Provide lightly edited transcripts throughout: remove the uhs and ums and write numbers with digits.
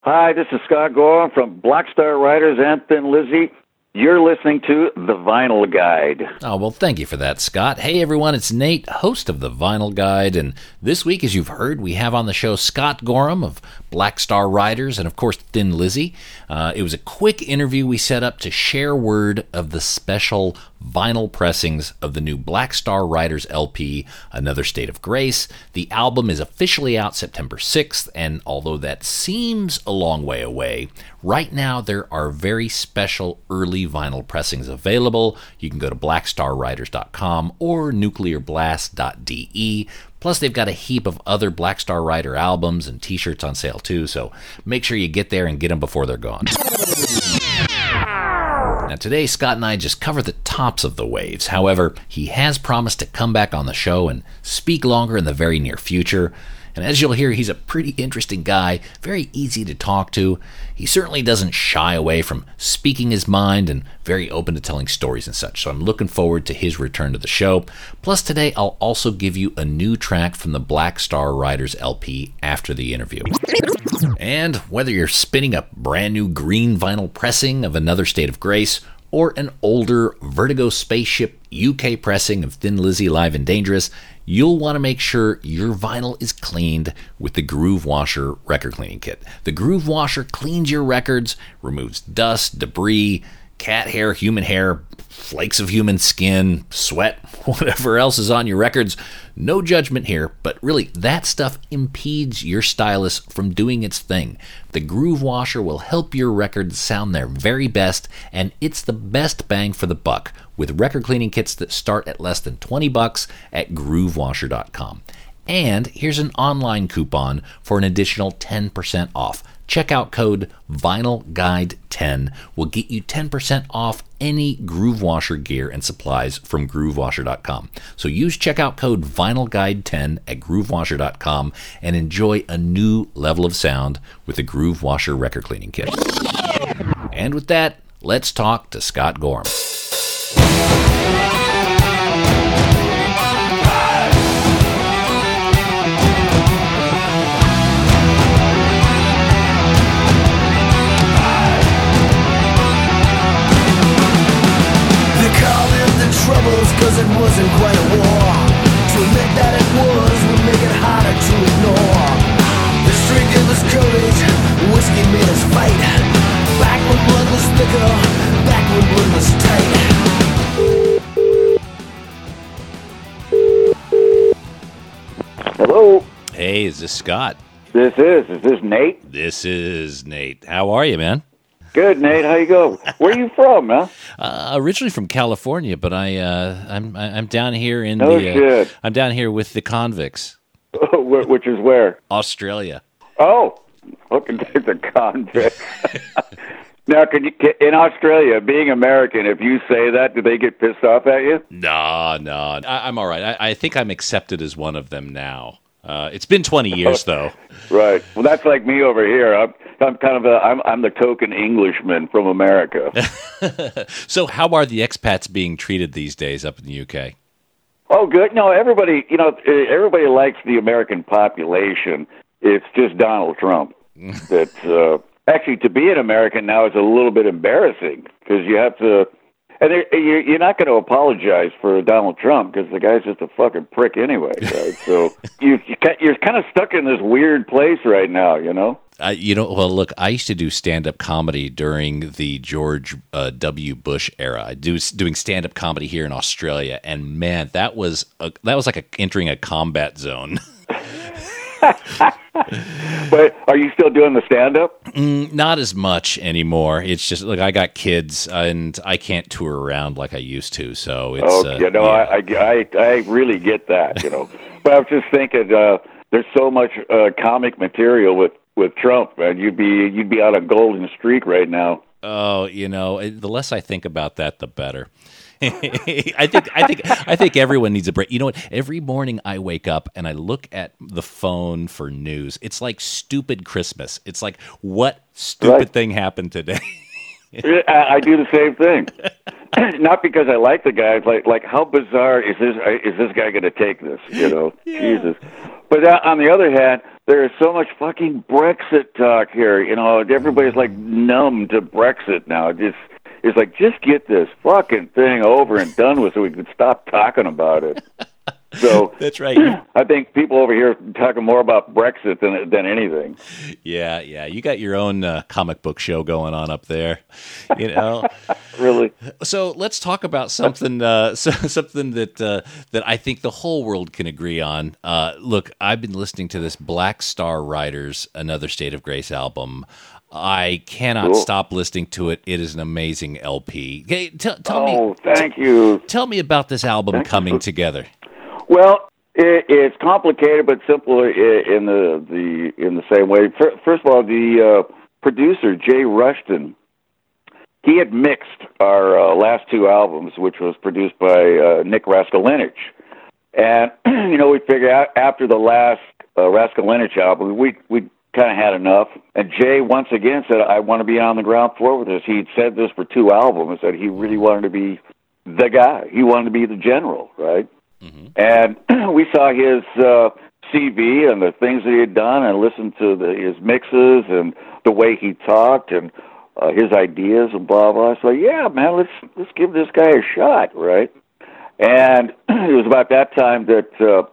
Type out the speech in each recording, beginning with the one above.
Hi, this is Scott Gorham from Black Star Riders and Thin Lizzy. You're listening to The Vinyl Guide. Oh, well, thank you for that, Scott. Hey, everyone, it's Nate, host of The Vinyl Guide, and this week, as you've heard, we have on the show Scott Gorham of Black Star Riders and, of course, Thin Lizzy. It was a quick interview we set up to share word of the special vinyl pressings of the new Black Star Riders LP, Another State of Grace. The album is officially out September 6th, and although that seems a long way away, right now there are very special early vinyl pressings available. You can go to blackstarriders.com or nuclearblast.de. Plus, they've got a heap of other Black Star Rider albums and t-shirts on sale too, so make sure you get there and get them before they're gone. Now, today, Scott and I just cover the tops of the waves. However, he has promised to come back on the show and speak longer in the very near future. And as you'll hear, he's a pretty interesting guy, very easy to talk to. He certainly doesn't shy away from speaking his mind and very open to telling stories and such. So I'm looking forward to his return to the show. Plus, today I'll also give you a new track from the Black Star Riders LP after the interview. And whether you're spinning a brand new green vinyl pressing of Another State of Grace or an older Vertigo Spaceship UK pressing of Thin Lizzy Live and Dangerous, you'll want to make sure your vinyl is cleaned with the Groove Washer record cleaning kit. The Groove Washer cleans your records, removes dust, debris, cat hair, human hair, flakes of human skin, sweat, whatever else is on your records. No judgment here, but really that stuff impedes your stylus from doing its thing. The Groove Washer will help your records sound their very best, and it's the best bang for the buck with record cleaning kits that start at less than $20 at groovewasher.com. And here's an online coupon for an additional 10% off. Checkout code VinylGuide10 will get you 10% off any Groove Washer gear and supplies from groovewasher.com. So use checkout code VinylGuide10 at groovewasher.com and enjoy a new level of sound with the Groove Washer record cleaning kit. And with that, let's talk to Scott Gorham. Troubles, cause it wasn't quite a war. To admit that it was would make it harder to ignore. The strength of us courage, whiskey made us fight. Back when blood was thicker, back when blood was tight. Hello? Hey, is this Scott? Is this Nate? This is Nate. How are you, man? Good, Nate. How you go? Where are you from, man? Originally from California, but I'm down here in shit. I'm down here with the convicts. Which is where? Australia. Oh, looking at the convict. Now, in Australia, being American, if you say that, do they get pissed off at you? No, I'm all right. I think I'm accepted as one of them now. It's been 20 years, though. Right. Well, that's like me over here. I'm kind of I'm the token Englishman from America. So how are the expats being treated these days up in the UK? Oh, good. No, everybody likes the American population. It's just Donald Trump. That's actually, to be an American now is a little bit embarrassing because you have to. And you're not going to apologize for Donald Trump because the guy's just a fucking prick anyway, right? So you're kind of stuck in this weird place right now, you know? Well, look, I used to do stand-up comedy during the George W. Bush era. I was doing stand-up comedy here in Australia, and man, that was like entering a combat zone. But are you still doing the stand-up? Not as much anymore. It's just, look, I got kids, and I can't tour around like I used to, so it's... I really get that, you know. But I was just thinking, there's so much comic material with Trump, and you'd be on a golden streak right now. Oh, the less I think about that, the better. I think everyone needs a break. You know what? Every morning I wake up and I look at the phone for news. It's like stupid Christmas. It's like, what stupid thing happened today? I do the same thing. Not because I like the guy. It's like how bizarre is this guy going to take this? You know, yeah. Jesus. But on the other hand, there's so much fucking Brexit talk here. You know, everybody's like numb to Brexit now. It's like, just get this fucking thing over and done with so we can stop talking about it. So that's right. I think people over here are talking more about Brexit than anything. Yeah. You got your own comic book show going on up there, you know. Really. So let's talk about something something that I think the whole world can agree on. Look, I've been listening to this Black Star Riders Another State of Grace album. I cannot stop listening to it. It is an amazing LP. Okay, tell me. Thank you. Tell me about this album coming together. Well, it's complicated but simple in the same way. First of all, the producer Jay Rushton, he had mixed our last two albums, which was produced by Nick Raskulinecz, and you know, we figured out after the last Raskulinecz album, we kind of had enough. And Jay once again said, "I want to be on the ground floor with this." He'd said this for two albums, that he really wanted to be the guy. He wanted to be the general, right? Mm-hmm. And we saw his CV and the things that he had done, and listened to his mixes and the way he talked and his ideas and blah blah. So yeah, man, let's give this guy a shot, right? And it was about that time that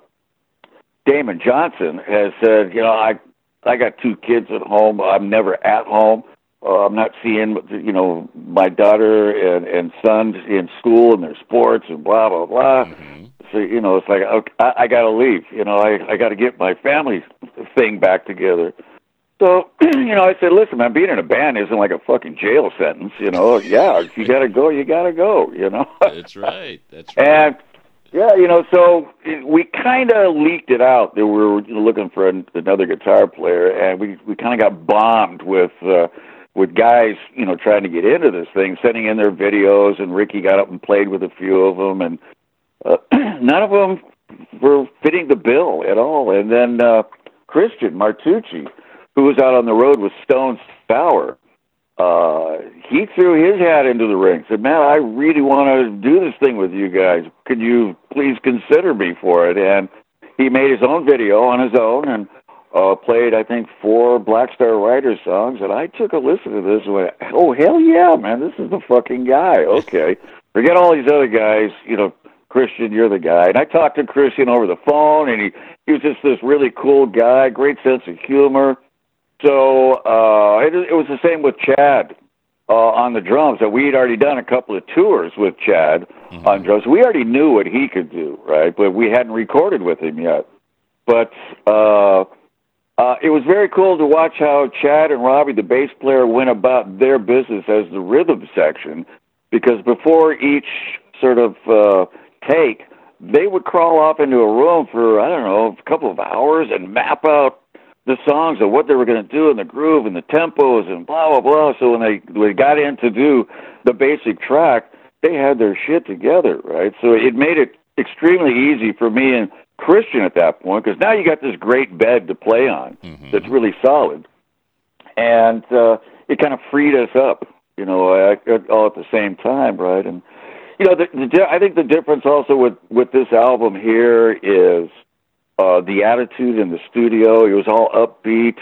Damon Johnson has said, you know, I got two kids at home. I'm never at home. I'm not seeing, you know, my daughter and son in school and their sports and blah blah blah. Mm-hmm. So, you know, it's like, okay, I got to leave. You know, I got to get my family thing back together. So, you know, I said, listen, man, being in a band isn't like a fucking jail sentence. You know, yeah, if you got to go, you got to go, you know. That's right. And, yeah, you know, so we kind of leaked it out that we were looking for another guitar player, and we kind of got bombed with guys, you know, trying to get into this thing, sending in their videos, and Ricky got up and played with a few of them, and none of them were fitting the bill at all. And then Christian Martucci, who was out on the road with Stone Sour, he threw his hat into the ring, said, man, I really want to do this thing with you guys. Could you please consider me for it? And he made his own video on his own and played, I think, 4 Black Star Riders songs. And I took a listen to this and went, oh, hell yeah, man, this is the fucking guy. Okay. Forget all these other guys, you know, Christian, you're the guy. And I talked to Christian over the phone, and he was just this really cool guy, great sense of humor. So it was the same with Chad on the drums. That we had already done a couple of tours with Chad on drums. We already knew what he could do, right? But we hadn't recorded with him yet. But it was very cool to watch how Chad and Robbie, the bass player, went about their business as the rhythm section, because before each sort of take, they would crawl off into a room for, I don't know, a couple of hours and map out the songs of what they were going to do and the groove and the tempos and blah, blah, blah. So when they got in to do the basic track, they had their shit together, right? So it made it extremely easy for me and Christian at that point, because now you got this great bed to play on that's really solid. And it kind of freed us up, you know, all at the same time, right? And, you know, I think the difference also with this album here is the attitude in the studio. It was all upbeat.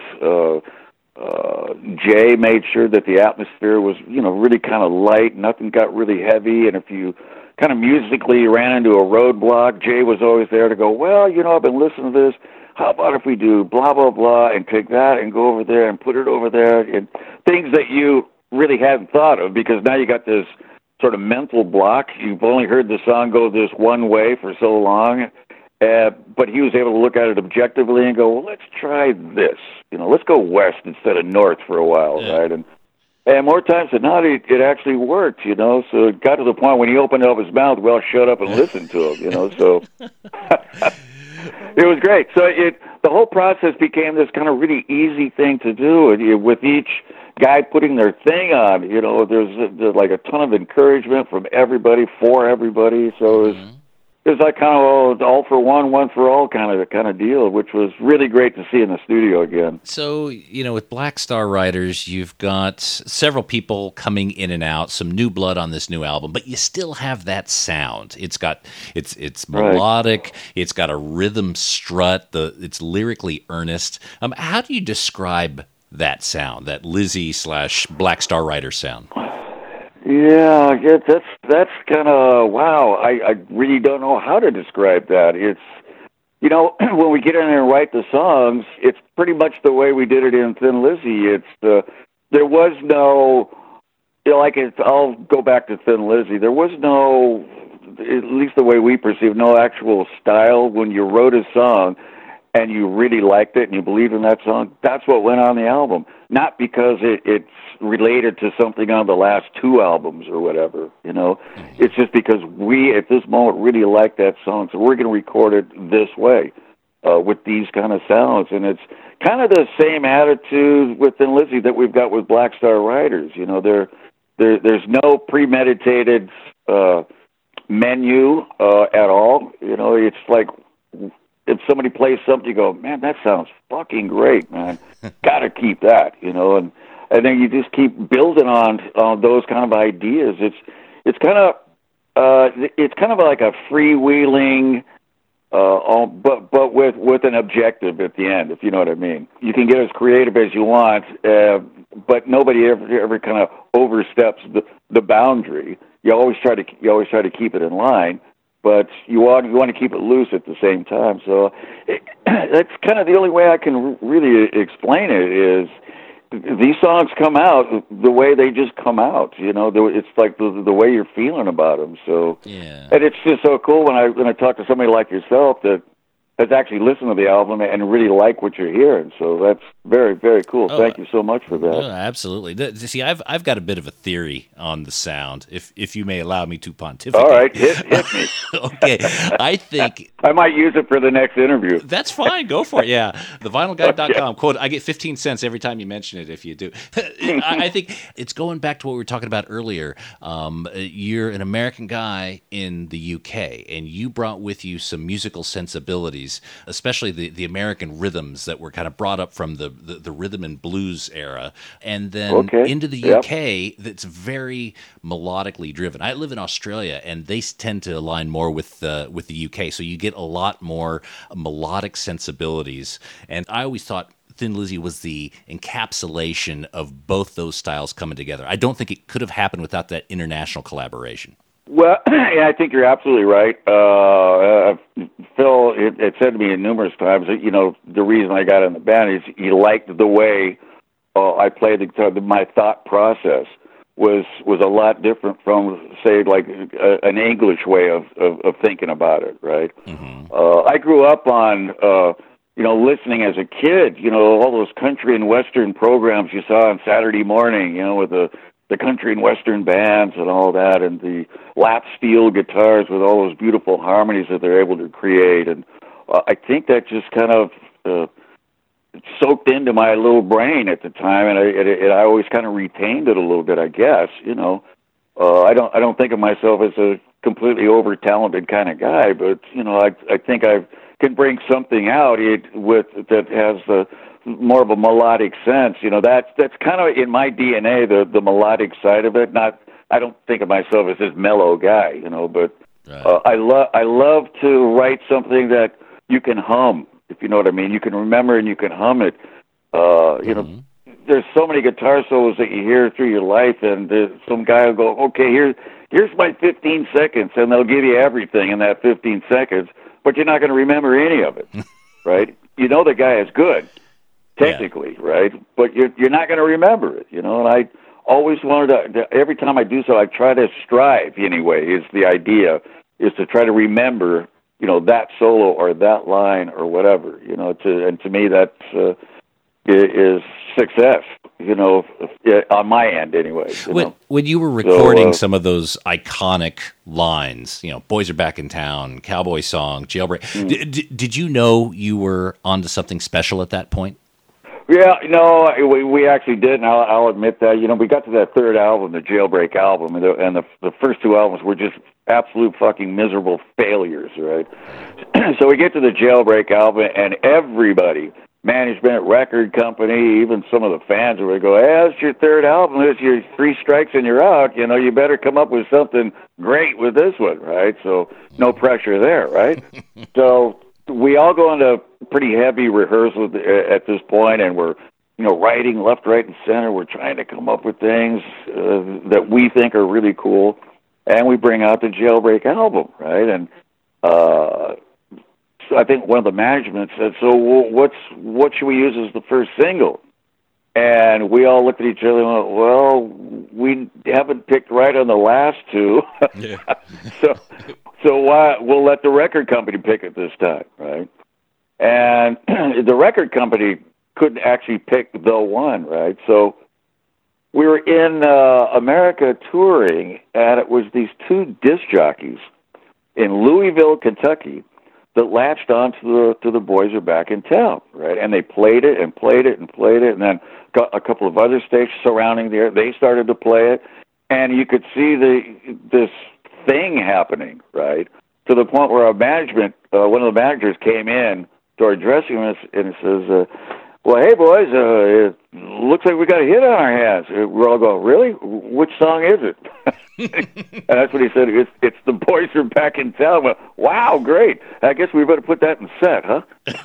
Jay made sure that the atmosphere was, you know, really kind of light. Nothing got really heavy. And if you kind of musically ran into a roadblock, Jay was always there to go, well, you know, I've been listening to this. How about if we do blah, blah, blah, and take that and go over there and put it over there, and things that you really hadn't thought of, because now you got this sort of mental block. You've only heard the song go this one way for so long. But he was able to look at it objectively and go, well, let's try this. You know, let's go west instead of north for a while, right? And more times than not, it actually worked, you know. So it got to the point when he opened up his mouth, well, shut up and listen to him, you know. So it was great. So the whole process became this kind of really easy thing to do. And with each guy putting their thing on, you know, there's like a ton of encouragement from everybody, for everybody. So it was it was like kind of all for one for all kind of deal, which was really great to see in the studio again. So, with Black Star Riders, you've got several people coming in and out, some new blood on this new album, but you still have that sound. It's melodic, it's got a rhythm strut, it's lyrically earnest. How do you describe that sound, that Lizzy / Black Star Rider sound? Yeah, that's kind of, wow. I really don't know how to describe that. It's, when we get in there and write the songs, it's pretty much the way we did it in Thin Lizzy. There was no, I'll go back to Thin Lizzy. There was no, at least the way we perceive, no actual style. When you wrote a song and you really liked it and you believed in that song, that's what went on the album. Not because it's related to something on the last 2 albums or whatever, It's just because we, at this moment, really like that song, so we're going to record it this way, with these kind of sounds. And it's kind of the same attitude within Lizzy that we've got with Black Star Riders. There's no premeditated menu at all. It's like, if somebody plays something, you go, man, that sounds fucking great, man. Got to keep that, and then you just keep building on those kind of ideas. It's kind of like a freewheeling, but with an objective at the end, if you know what I mean. You can get as creative as you want, but nobody ever kind of oversteps the boundary. You always try to keep it in line. But you want to keep it loose at the same time. So that's kind of the only way I can really explain it is these songs come out the way they just come out. It's like the way you're feeling about them. So, yeah. And it's just so cool when I talk to somebody like yourself that has actually listened to the album and really like what you're hearing. So that's very, very cool. Thank you so much for that. No, absolutely. See, I've got a bit of a theory on the sound, if you may allow me to pontificate. All right, hit me. Okay, I think I might use it for the next interview. That's fine. Go for it. Yeah, thevinylguy.com. Quote, I get 15 cents every time you mention it if you do. I think it's going back to what we were talking about earlier. You're an American guy in the UK, and you brought with you some musical sensibilities, especially the American rhythms that were kind of brought up from the rhythm and blues era, and then into the UK that's very melodically driven. I live in Australia, and they tend to align more with the UK, so you get a lot more melodic sensibilities. And I always thought Thin Lizzy was the encapsulation of both those styles coming together. I don't think it could have happened without that international collaboration. Well, yeah, I think you're absolutely right. Phil had said to me numerous times that, the reason I got in the band is he liked the way I played the guitar. My thought process was a lot different from, say, like an English way of thinking about it, right? Mm-hmm. I grew up on, listening as a kid, all those country and Western programs you saw on Saturday morning, with the country and Western bands and all that, and the lap steel guitars with all those beautiful harmonies that they're able to create. And I think that just kind of soaked into my little brain at the time, and I always kind of retained it a little bit, I guess. I don't think of myself as a completely over-talented kind of guy, but, I think I can bring something out that has more of a melodic sense. That's kind of in my DNA, the melodic side of it. I don't think of myself as this mellow guy, but right. I love to write something that you can hum, if you know what I mean. You can remember and you can hum it. There's so many guitar solos that you hear through your life, and some guy will go, okay, here's my 15 seconds, and they'll give you everything in that 15 seconds, but you're not going to remember any of it, right? The guy is good, technically, right? But you're not going to remember it, and I always wanted to, every time I do so, I try to strive, anyway, is the idea, is to try to remember, that solo or that line or whatever, and to me that is success, on my end anyway. When you were recording some of those iconic lines, Boys Are Back in Town, Cowboy Song, Jailbreak, did you know you were onto something special at that point? Yeah, no, we actually did, and I'll admit that. We got to that third album, the Jailbreak album, and the first two albums were just absolute fucking miserable failures, right? So we get to the Jailbreak album, and everybody, management, record company, even some of the fans would go, "Hey, that's your third album. It's your 3 strikes and you're out. You better come up with something great with this one, right?" So no pressure there, right? So we all go into pretty heavy rehearsal at this point, and we're, writing left, right, and center. We're trying to come up with things that we think are really cool, and we bring out the Jailbreak album, right? And so I think one of the management said, "So what should we use as the first single?" And we all looked at each other and went, "Well, we haven't picked right on the last two." Yeah. So why we'll let the record company pick it this time, right? And the record company couldn't actually pick the one, right? So we were in America touring, and it was these 2 disc jockeys in Louisville, Kentucky, that latched on to the Boys Are Back in Town, right? And they played it and played it and played it, and then a couple of other stations surrounding there, they started to play it, and you could see this thing happening, right? To the point where our management, one of the managers came in to our dressing room and says, "Well, hey boys, it looks like we got a hit on our hands." We're all going, "Really? Which song is it?" And that's what he said. It's The Boys Are Back in Town. Well, wow, great. I guess we better put that in set, huh?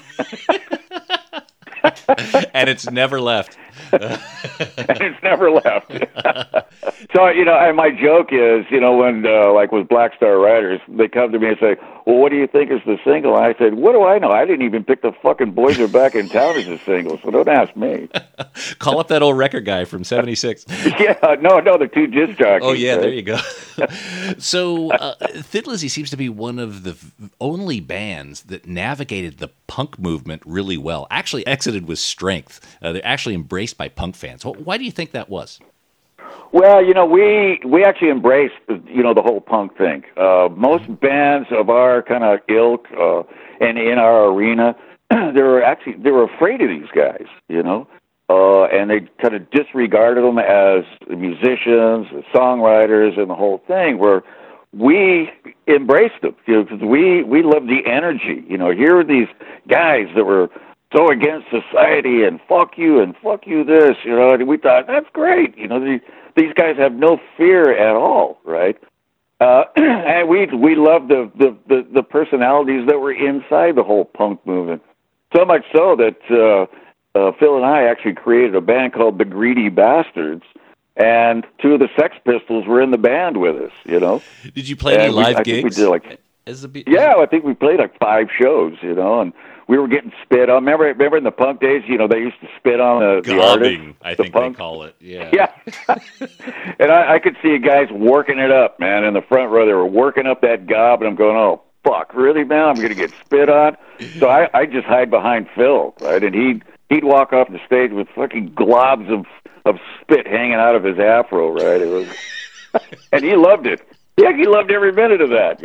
And it's never left. And it's never left. So, and my joke is, when, like with Black Star Riders, they come to me and say, "Well, what do you think is the single?" And I said, "What do I know? I didn't even pick the fucking Boys Are Back in Town as a single, so don't ask me." Call up that old record guy from '76. Yeah, no, the 2 disc jockeys. Oh, yeah, right? There you go. So, Thin Lizzy seems to be one of the only bands that navigated the punk movement really well. Actually exited with strength. They're actually embraced by punk fans. Why do you think that was? Well, we actually embraced, the whole punk thing. Most bands of our kind of ilk and in our arena, they were afraid of these guys, and they kind of disregarded them as musicians, songwriters, and the whole thing. Where we embraced them, because we loved the energy. Here are these guys that were so against society and fuck you this, and we thought, that's great. These guys have no fear at all, right? And we loved the personalities that were inside the whole punk movement. So much so that Phil and I actually created a band called the Greedy Bastards, and 2 of the Sex Pistols were in the band with us, Did you play any live gigs? We did yeah, I think we played 5 shows, and we were getting spit on. Remember in the punk days, they used to spit on the artist. I think they call it, yeah. Yeah. And I could see guys working it up, man, in the front row. They were working up that gob, and I'm going, "Oh, fuck, really, man? I'm going to get spit on?" So I just hide behind Phil, right? And he'd walk off the stage with fucking globs of spit hanging out of his afro, right? It was, and he loved it. Yeah, he loved every minute of that,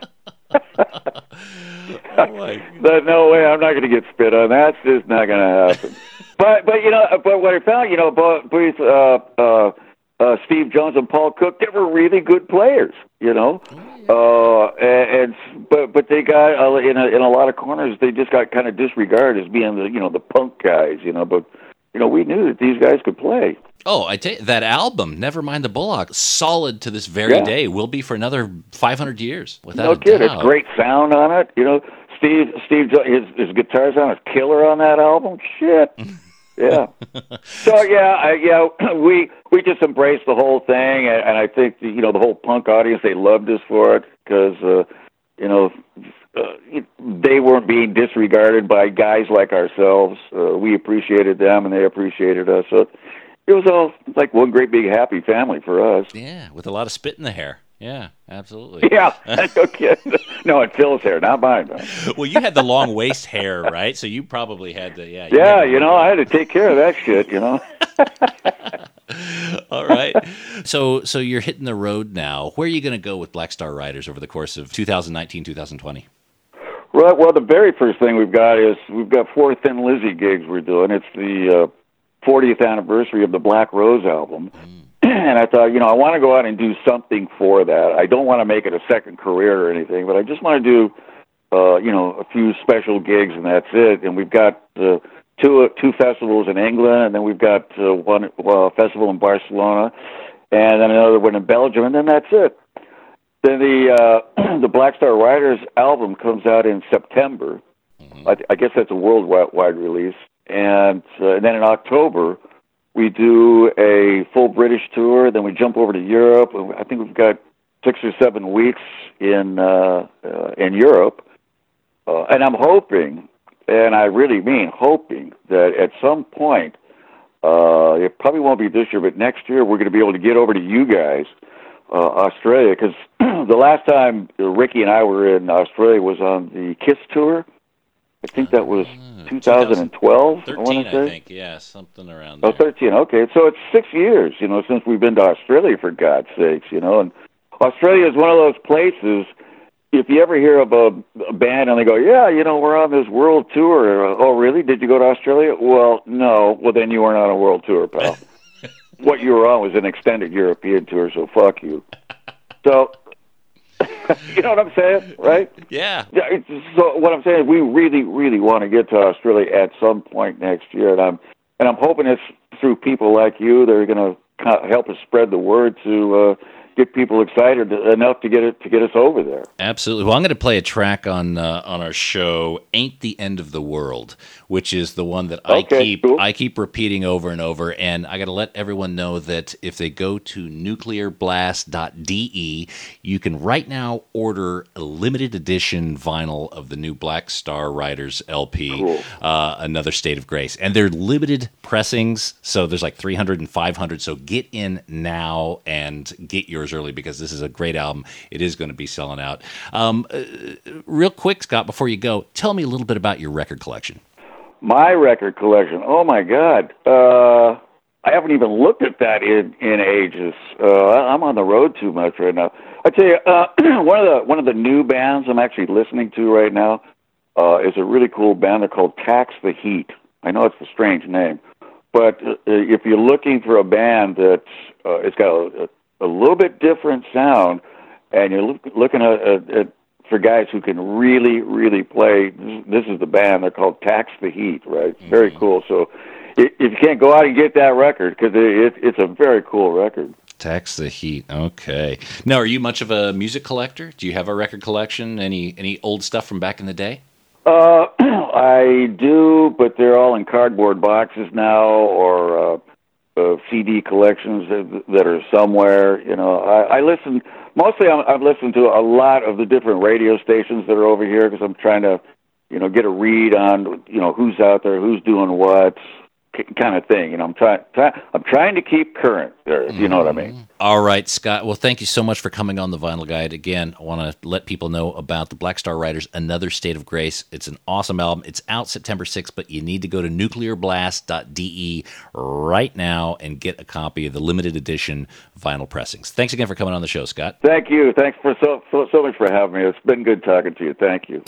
But no way, I'm not going to get spit on. That's just not going to happen. But what I found, both Steve Jones and Paul Cook, they were really good players, but they got in a lot of corners, they just got kind of disregarded as being the punk guys, But we knew that these guys could play. Oh, I tell you, that album, Nevermind the Bullock, solid to this very day. Will be for another 500 years, without a doubt. It's great sound on it. Steve, his guitar's on, his killer on that album. Shit. Yeah. So we just embraced the whole thing, and I think the whole punk audience, they loved us for it because they weren't being disregarded by guys like ourselves. We appreciated them, and they appreciated us. So it was all like one great big happy family for us. Yeah, with a lot of spit in the hair. Yeah, absolutely. Yeah, no kidding. No, it's Phil's hair, not mine. Man. Well, you had the long waist hair, right? So you probably had the I had to take care of that shit. All right. So you're hitting the road now. Where are you going to go with Black Star Riders over the course of 2019, 2020? Well, the very first thing we've got 4 Thin Lizzy gigs we're doing. It's the 40th anniversary of the Black Rose album. And I thought, I want to go out and do something for that. I don't want to make it a second career or anything, but I just want to do, a few special gigs, and that's it. And we've got two festivals in England, and then we've got one festival in Barcelona, and then another one in Belgium, and then that's it. Then the Black Star Riders album comes out in September. I guess that's a worldwide release. And then in October, we do a full British tour. Then we jump over to Europe. I think we've got 6 or 7 weeks in Europe. And I'm hoping, and I really mean hoping, that at some point, it probably won't be this year, but next year, we're going to be able to get over to you guys, Australia, because the last time Ricky and I were in Australia was on the KISS tour. I think that was 2012. 13, I think, yeah, something around there. 13, okay. So it's 6 years, since we've been to Australia, for God's sakes, And Australia is one of those places, if you ever hear of a band and they go, yeah, we're on this world tour. Oh, really? Did you go to Australia? Well, no. Well, then you weren't on a world tour, pal. What you were on was an extended European tour, so fuck you. So, you know what I'm saying, right? Yeah. So what I'm saying is we really, really want to get to Australia at some point next year, and I'm hoping it's through people like you that are going to help us spread the word to get people excited enough to get us over there. Absolutely. Well, I'm going to play a track on our show, "Ain't the End of the World," which is the one that I keep repeating over and over. And I got to let everyone know that if they go to nuclearblast.de, you can right now order a limited edition vinyl of the new Black Star Riders LP, cool. Another State of Grace. And they're limited pressings, so there's like 300 and 500. So get in now and get yours early, because this is a great album. It is going to be selling out. Real quick, Scott, before you go, tell me a little bit about your record collection. My record collection? Oh, my God. I haven't even looked at that in ages. I'm on the road too much right now. I tell you, one of the new bands I'm actually listening to right now is a really cool band. They're called Tax the Heat. I know it's a strange name, but if you're looking for a band that's it's got a little bit different sound, and you're looking at for guys who can really, really play, this is the band. They're called Tax the Heat, right? Mm-hmm. Very cool. So if you can't go out and get that record, because it's a very cool record. Tax the Heat. Okay. Now, are you much of a music collector? Do you have a record collection? Any old stuff from back in the day? I do, but they're all in cardboard boxes now, or CD collections that are somewhere. I listen. Mostly, I've listened to a lot of the different radio stations that are over here, because I'm trying to, get a read on, who's out there, who's doing what, kind of thing. I'm trying to keep current there. You know what I mean? All right, Scott. Well, thank you so much for coming on the Vinyl Guide. Again, I want to let people know about the Black Star Riders, Another State of Grace. It's an awesome album. It's out September 6th, but you need to go to nuclearblast.de right now and get a copy of the limited edition vinyl pressings. Thanks again for coming on the show, Scott. Thank you. Thanks for so much for having me. It's been good talking to you. Thank you.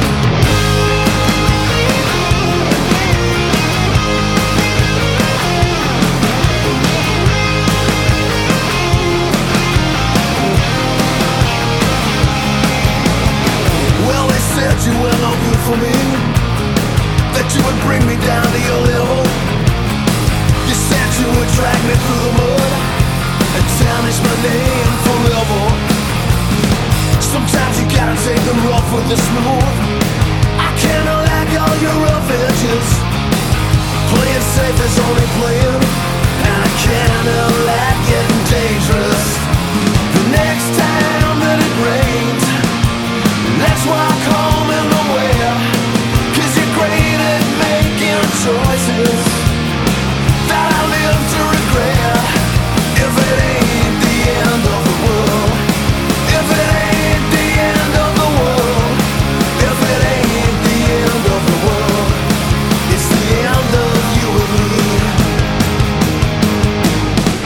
You were no good for me, that you would bring me down to your level. You said you would drag me through the mud and tarnish my name forever. Sometimes you gotta take the rough with the smooth. I kinda like all your rough edges. Playing safe is only playing, and I kinda like getting dangerous. The next time that it rains, that's why I call me nowhere, 'cause you're great at making choices that I live to regret. If it ain't the end of the world, if it ain't the end of the world, if it ain't the end of the world, it's the end of you and me.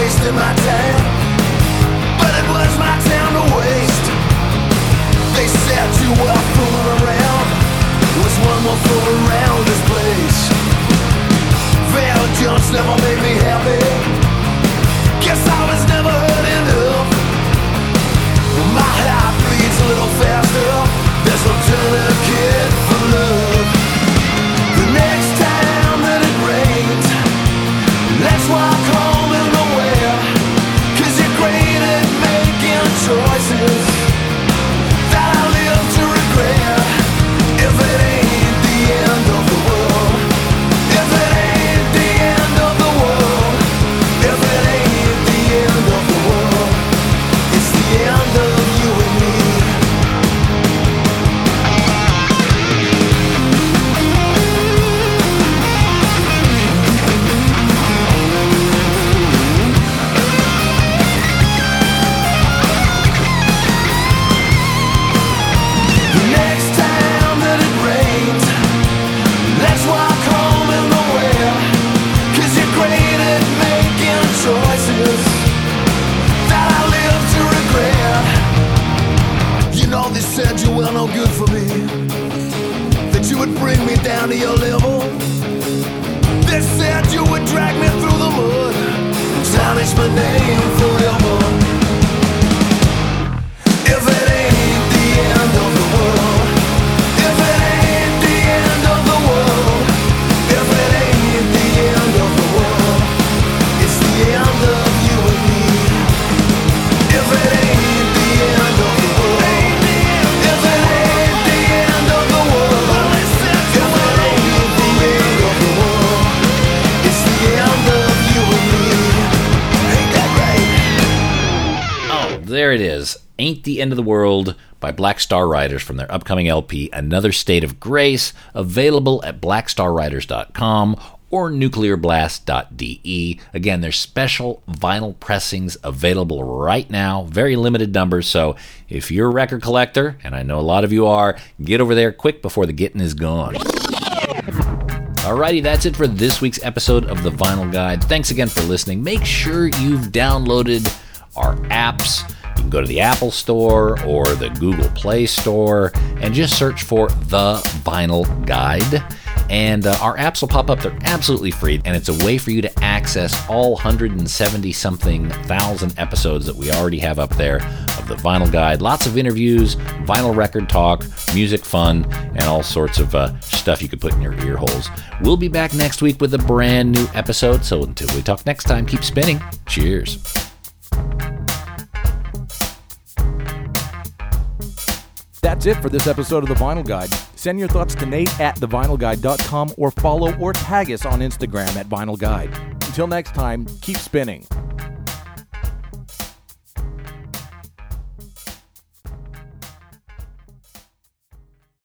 wasting my time, but it was my time to waste. They said you were fooling around, was one more fool around this place. Vengeance never made me happy, guess I was never hurt enough. My heart beats a little faster, there's no tourniquet for love. The next time that it rains, let's walk home in nowhere, 'cause you're great at making choices that I live to regret. If it ain't the end of the world, if it ain't the end of the world, if it ain't the end of the world, it's the end of you and me. The next time that it rains, let's walk home in nowhere, 'cause you're great at making choices that I live to regret. You know they said you were no good for me, that you would bring me down to your level. They said you would drag me through the mud, tarnish my name forever. If it ain't the end of the world, if it ain't the end of the world, if it ain't the end of the world, it's the end of you and me. If it ain't the end of the world, if it ain't the end of the world, if it ain't the end of the world, it's the end of you and me. Ain't that right? Oh, there it is. Ain't the End of the World by Black Star Riders from their upcoming LP, Another State of Grace, available at blackstarriders.com or nuclearblast.de. Again, there's special vinyl pressings available right now, very limited numbers, so if you're a record collector, and I know a lot of you are, get over there quick before the getting is gone. Alrighty, that's it for this week's episode of The Vinyl Guide. Thanks again for listening. Make sure you've downloaded our apps. You can go to the Apple Store or the Google Play Store and just search for The Vinyl Guide. And our apps will pop up. They're absolutely free, and it's a way for you to access all 170-something thousand episodes that we already have up there of The Vinyl Guide. Lots of interviews, vinyl record talk, music fun, and all sorts of stuff you could put in your ear holes. We'll be back next week with a brand new episode, so until we talk next time, keep spinning. Cheers. That's it for this episode of The Vinyl Guide. Send your thoughts to Nate at thevinylguide.com or follow or tag us on Instagram at Vinyl Guide. Until next time, keep spinning.